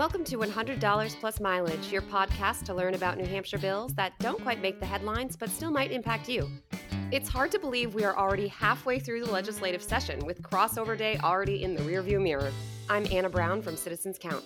Welcome to $100 Plus Mileage, your podcast to learn about New Hampshire bills that don't quite make the headlines but still might impact you. It's hard to believe we are already halfway through the legislative session with crossover day already in the rearview mirror. I'm Anna Brown from Citizens Count.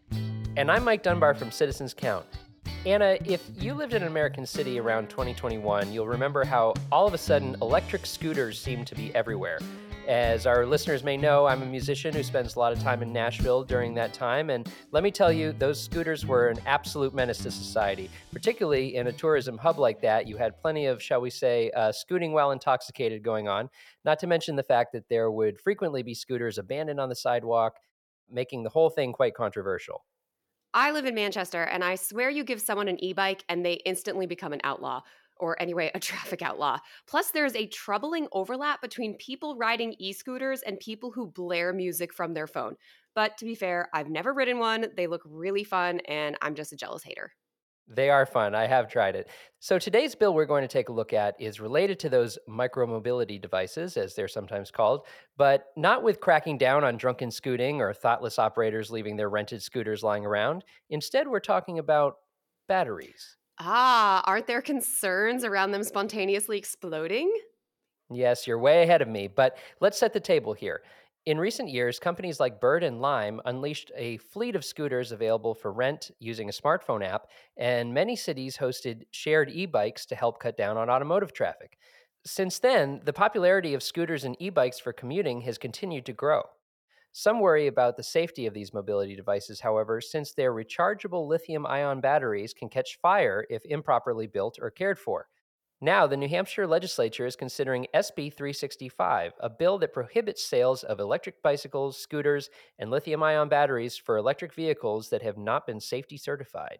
And I'm Mike Dunbar from Citizens Count. Anna, if you lived in an American city around 2021, you'll remember how all of a sudden electric scooters seemed to be everywhere. As our listeners may know, I'm a musician who spends a lot of time in Nashville during that time, and let me tell you, those scooters were an absolute menace to society. Particularly in a tourism hub like that, you had plenty of, shall we say, scooting while intoxicated going on, not to mention the fact that there would frequently be scooters abandoned on the sidewalk, making the whole thing quite controversial. I live in Manchester, and I swear you give someone an e-bike and they instantly become an outlaw. Or anyway, a traffic outlaw. Plus, there's a troubling overlap between people riding e-scooters and people who blare music from their phone. But to be fair, I've never ridden one. They look really fun, and I'm just a jealous hater. They are fun. I have tried it. So today's bill we're going to take a look at is related to those micromobility devices, as they're sometimes called, but not with cracking down on drunken scooting or thoughtless operators leaving their rented scooters lying around. Instead, we're talking about batteries. Aren't there concerns around them spontaneously exploding? Yes, you're way ahead of me, but let's set the table here. In recent years, companies like Bird and Lime unleashed a fleet of scooters available for rent using a smartphone app, and many cities hosted shared e bikes to help cut down on automotive traffic. Since then, the popularity of scooters and e bikes for commuting has continued to grow. Some worry about the safety of these mobility devices, however, since their rechargeable lithium ion batteries can catch fire if improperly built or cared for. Now, the New Hampshire legislature is considering SB 365, a bill that prohibits sales of electric bicycles, scooters, and lithium ion batteries for electric vehicles that have not been safety certified.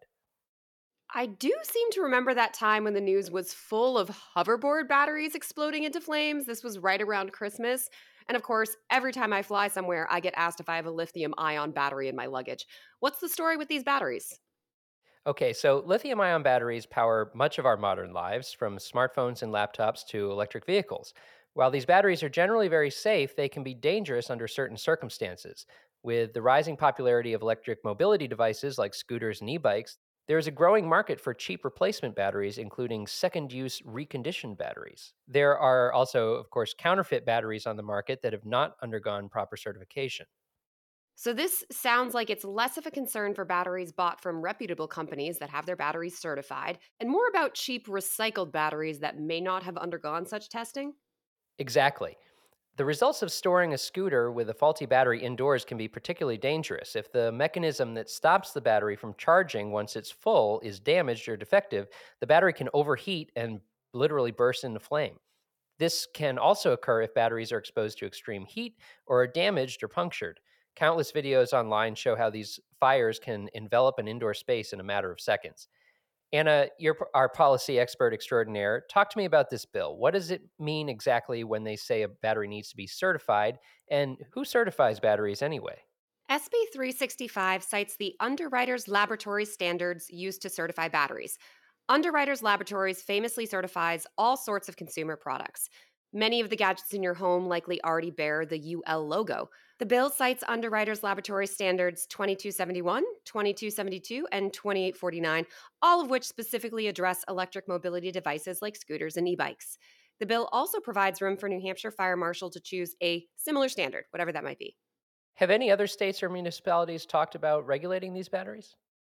I do seem to remember that time when the news was full of hoverboard batteries exploding into flames. This was right around Christmas. And of course, every time I fly somewhere, I get asked if I have a lithium ion battery in my luggage. What's the story with these batteries? Okay, so lithium ion batteries power much of our modern lives, from smartphones and laptops to electric vehicles. While these batteries are generally very safe, they can be dangerous under certain circumstances. With the rising popularity of electric mobility devices like scooters and e bikes, there is a growing market for cheap replacement batteries, including second use reconditioned batteries. There are also, of course, counterfeit batteries on the market that have not undergone proper certification. So, this sounds like it's less of a concern for batteries bought from reputable companies that have their batteries certified and more about cheap recycled batteries that may not have undergone such testing. Exactly. The results of storing a scooter with a faulty battery indoors can be particularly dangerous. If the mechanism that stops the battery from charging once it's full is damaged or defective, the battery can overheat and literally burst into flame. This can also occur if batteries are exposed to extreme heat or are damaged or punctured. Countless videos online show how these fires can envelop an indoor space in a matter of seconds. Anna, you're our policy expert extraordinaire. Talk to me about this bill. What does it mean exactly when they say a battery needs to be certified? And who certifies batteries anyway? SB 365 cites the Underwriters Laboratory standards used to certify batteries. Underwriters Laboratories famously certifies all sorts of consumer products. Many of the gadgets in your home likely already bear the UL logo. The bill cites Underwriters Laboratory standards 2271, 2272, and 2849, all of which specifically address electric mobility devices like scooters and e bikes. The bill also provides room for New Hampshire Fire Marshal to choose a similar standard, whatever that might be. Have any other states or municipalities talked about regulating these batteries?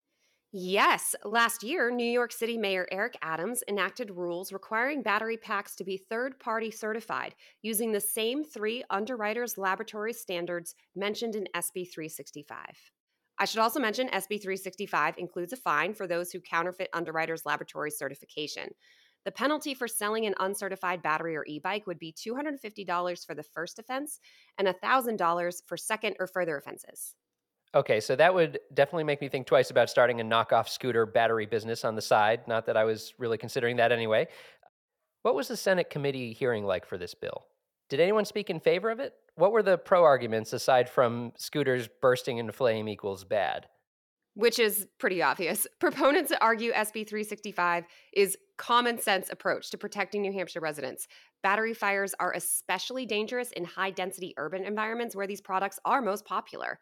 Yes, last year, New York City Mayor Eric Adams enacted rules requiring battery packs to be third party certified using the same three Underwriters Laboratory standards mentioned in SB 365. I should also mention SB 365 includes a fine for those who counterfeit Underwriters Laboratory certification. The penalty for selling an uncertified battery or e bike would be $250 for the first offense and $1,000 for second or further offenses. Okay, so that would definitely make me think twice about starting a knockoff scooter battery business on the side. Not that I was really considering that anyway. What was the Senate committee hearing like for this bill? Did anyone speak in favor of it? What were the pro arguments aside from scooters bursting into flame equals bad? Which is pretty obvious. Proponents argue SB 365 is common sense approach to protecting New Hampshire residents. Battery fires are especially dangerous in high density urban environments where these products are most popular.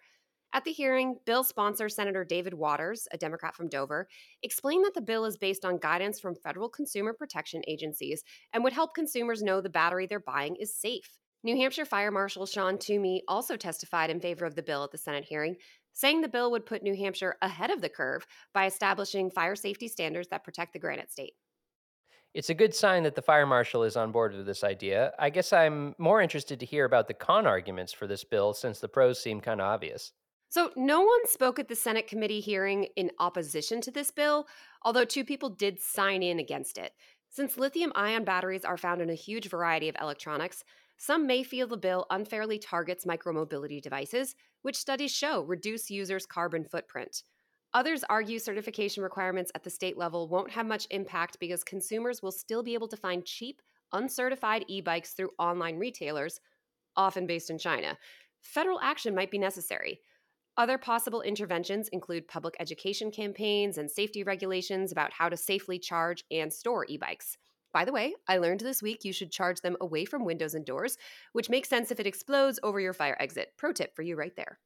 At the hearing, bill sponsor Senator David Waters, a Democrat from Dover, explained that the bill is based on guidance from federal consumer protection agencies and would help consumers know the battery they're buying is safe. New Hampshire Fire Marshal Sean Toomey also testified in favor of the bill at the Senate hearing, saying the bill would put New Hampshire ahead of the curve by establishing fire safety standards that protect the Granite State. It's a good sign that the fire marshal is on board with this idea. I guess I'm more interested to hear about the con arguments for this bill since the pros seem kind of obvious. So, no one spoke at the Senate committee hearing in opposition to this bill, although two people did sign in against it. Since lithium ion batteries are found in a huge variety of electronics, some may feel the bill unfairly targets micromobility devices, which studies show reduce users' carbon footprint. Others argue certification requirements at the state level won't have much impact because consumers will still be able to find cheap, uncertified e bikes through online retailers, often based in China. Federal action might be necessary. Other possible interventions include public education campaigns and safety regulations about how to safely charge and store e bikes. By the way, I learned this week you should charge them away from windows and doors, which makes sense if it explodes over your fire exit. Pro tip for you right there.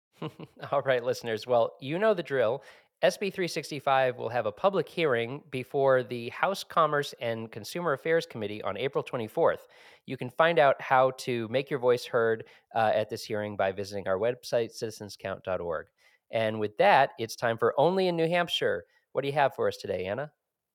All right, listeners. Well, you know the drill. SB 365 will have a public hearing before the House Commerce and Consumer Affairs Committee on April 24th. You can find out how to make your voice heard at this hearing by visiting our website, citizenscount.org. And with that, it's time for Only in New Hampshire. What do you have for us today, Anna?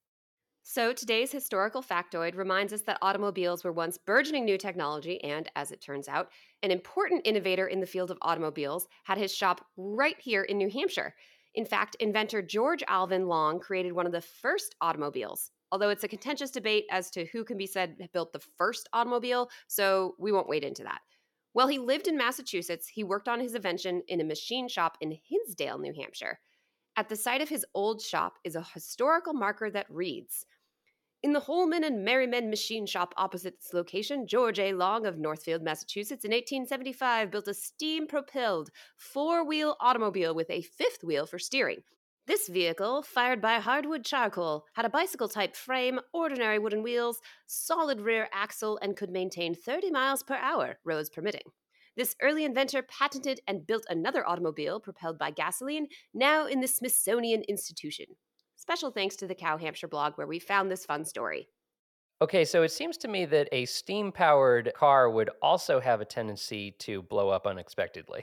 So, today's historical factoid reminds us that automobiles were once burgeoning new technology, and as it turns out, an important innovator in the field of automobiles had his shop right here in New Hampshire. In fact, inventor George Alvin Long created one of the first automobiles. Although it's a contentious debate as to who can be said built the first automobile, so we won't wade into that. While he lived in Massachusetts, he worked on his invention in a machine shop in Hinsdale, New Hampshire. At the site of his old shop is a historical marker that reads, in the Holman and Merriman machine shop opposite its location, George A. Long of Northfield, Massachusetts, in 1875 built a steam-propelled four-wheel automobile with a fifth wheel for steering. This vehicle, fired by hardwood charcoal, had a bicycle-type frame, ordinary wooden wheels, solid rear axle, and could maintain 30 miles per hour, roads permitting. This early inventor patented and built another automobile propelled by gasoline, now in the Smithsonian Institution. Special thanks to the Cow Hampshire blog where we found this fun story. Okay, so it seems to me that a steam powered car would also have a tendency to blow up unexpectedly.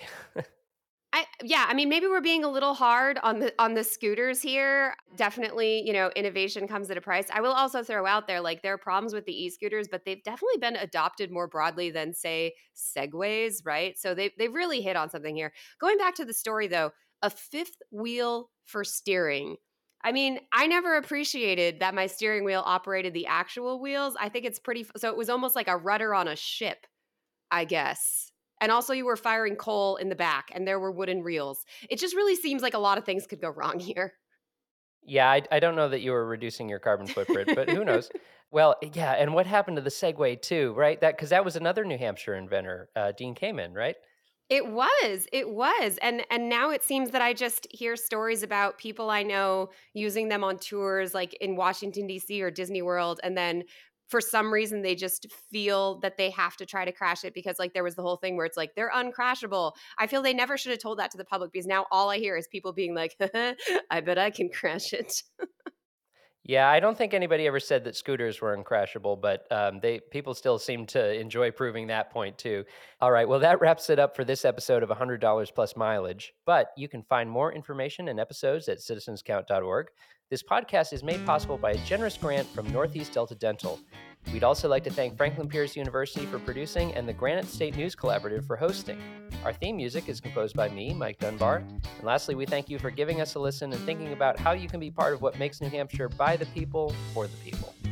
I mean maybe we're being a little hard on the scooters here. Definitely, innovation comes at a price. I will also throw out there like there are problems with the e-scooters, but they've definitely been adopted more broadly than say Segways, right? So they've really hit on something here. Going back to the story though, a fifth wheel for steering. I mean, I never appreciated that my steering wheel operated the actual wheels. I think it's so it was almost like a rudder on a ship, I guess. And also, you were firing coal in the back, and there were wooden reels. It just really seems like a lot of things could go wrong here. Yeah, I don't know that you were reducing your carbon footprint, but who knows? Well, yeah, and what happened to the Segway too, right? That was another New Hampshire inventor, Dean Kamen, right? It was, and now it seems that I just hear stories about people I know using them on tours, like in Washington D.C. or Disney World, and then for some reason they just feel that they have to try to crash it because like there was the whole thing where it's like they're uncrashable. I feel they never should have told that to the public because now all I hear is people being like, I bet I can crash it. Yeah, I don't think anybody ever said that scooters were uncrashable, but they people still seem to enjoy proving that point too. All right, well that wraps it up for this episode of $100 plus mileage. But you can find more information and episodes at citizenscount.org. This podcast is made possible by a generous grant from Northeast Delta Dental. We'd also like to thank Franklin Pierce University for producing and the Granite State News Collaborative for hosting. Our theme music is composed by me, Mike Dunbar. And lastly, we thank you for giving us a listen and thinking about how you can be part of what makes New Hampshire by the people, for the people.